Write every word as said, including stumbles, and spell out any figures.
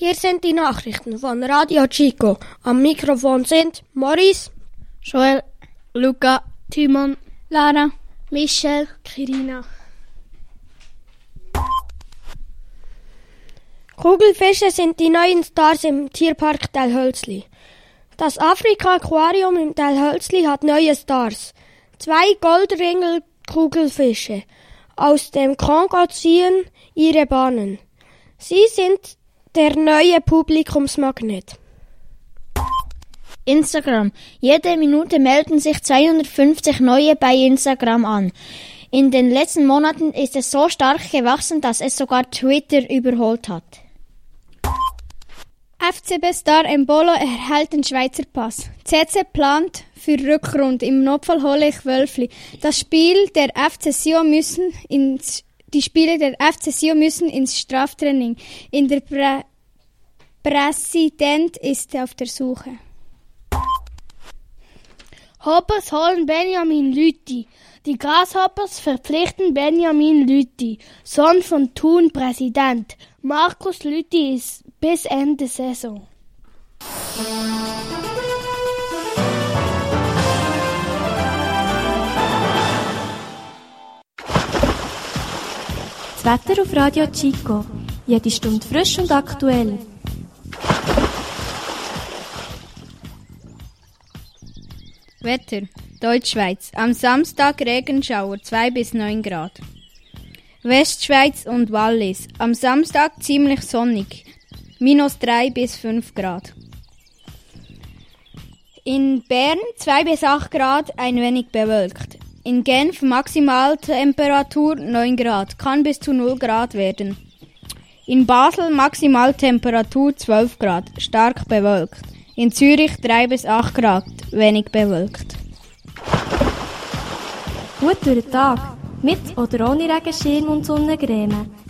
Hier sind die Nachrichten von Radio Chico. Am Mikrofon sind Maurice, Joel, Luca, Timon, Lara, Michelle, Kirina. Kugelfische sind die neuen Stars im Tierpark Telhölzli. Das Afrika-Aquarium im Telhölzli hat neue Stars. Zwei Goldringel-Kugelfische aus dem Kongo ziehen ihre Bahnen. Sie sind der neue Publikumsmagnet. Instagram. Jede Minute melden sich zweihundertfünfzig neue bei Instagram an. In den letzten Monaten ist es so stark gewachsen, dass es sogar Twitter überholt hat. F C B-Star Embolo erhält den Schweizer Pass. C C plant für Rückrunde. Im Notfall hole ich Wölfli. Das Spiel der F C Sion müssen ins, die Spiele der F C Sion müssen ins Straftraining. In der Prä- Präsident ist auf der Suche. Hoppers holen Benjamin Lüthi. Die Grasshoppers verpflichten Benjamin Lüthi, Sohn von Thun Präsident. Markus Lüthi ist bis Ende Saison. Das Wetter auf Radio Chico. Jede Stunde frisch und aktuell. Wetter. Deutschschweiz. Am Samstag Regenschauer zwei bis neun Grad. Westschweiz und Wallis. Am Samstag ziemlich sonnig. minus drei bis fünf Grad. In Bern zwei bis acht Grad, ein wenig bewölkt. In Genf Maximaltemperatur neun Grad, kann bis zu null Grad werden. In Basel Maximaltemperatur zwölf Grad, stark bewölkt. In Zürich drei bis acht Grad, wenig bewölkt. Gut durch den Tag, mit oder ohne Regenschirm und Sonnencreme.